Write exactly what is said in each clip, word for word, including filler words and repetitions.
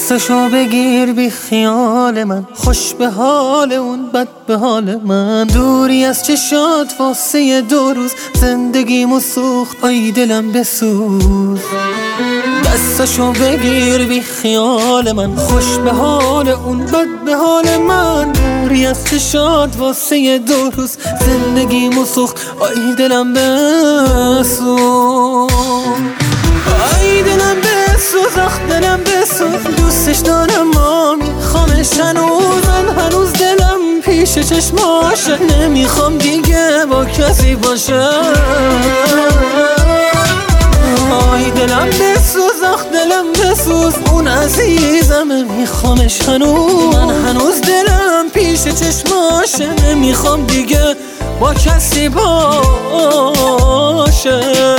دستشو بگیر بی خیال من، خوش به حال اون بد به حال من. دوری از چشات واسه دو روز، زندگیمو سوخت آی دلم بسوز. دستشو بگیر بی خیال من، خوش به حال اون بد به حال من. دوری از چشات واسه دو روز، زندگیمو سوخت آی دلم بسوز. آی دلم بسوز، آخ دلم بسوز. دوستش دارم ما میخوامش هنوز، من هنوز دلم پیش چشماشه. نمیخوام دیگه با کسی باشه. آی دلم بسوز، آخ دلم بسوز. اون عزیزمه میخوامش هنوز، من هنوز دلم پیش چشماشه. نمیخوام دیگه با کسی باشه.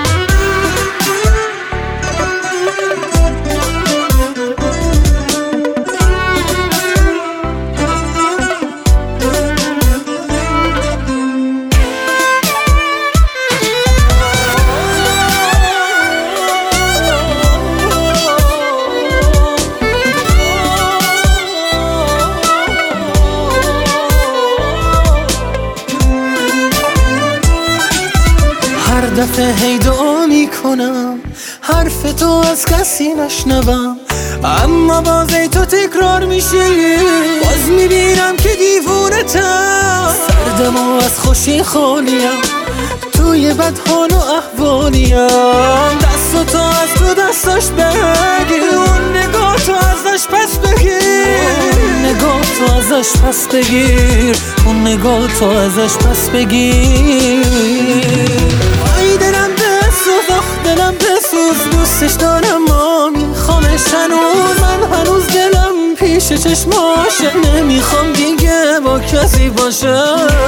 هر دفعه هی دعا میکنم حرف تو از کسی نشنوم، اما باز ای تو تکرار میشی. باز میبینم که دیوونتم، سردم و از خوشی خالیم، توی بدحال و احوالیم. دست تو از تو دستاش بگیر، اون نگاه تو ازش پس بگیر. نگاه تو ازش پس بگیر، اون نگاه تو ازش پس بگیر. آی دلم بسوز، آخ دلم بسوز. دوستش دارم ما میخوامش هنوز، من هنوز دلم پیش چشماشه. نمیخوام دیگه با کسی باشه.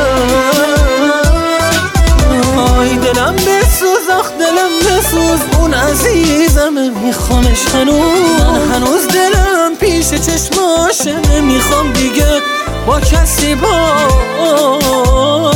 آی دلم بسوز، آخ دلم بسوز. اون عزیزمه میخوامش هنوز، من هنوز دلم پیش چشماشه. نمیخوام دیگه با کسی باشه.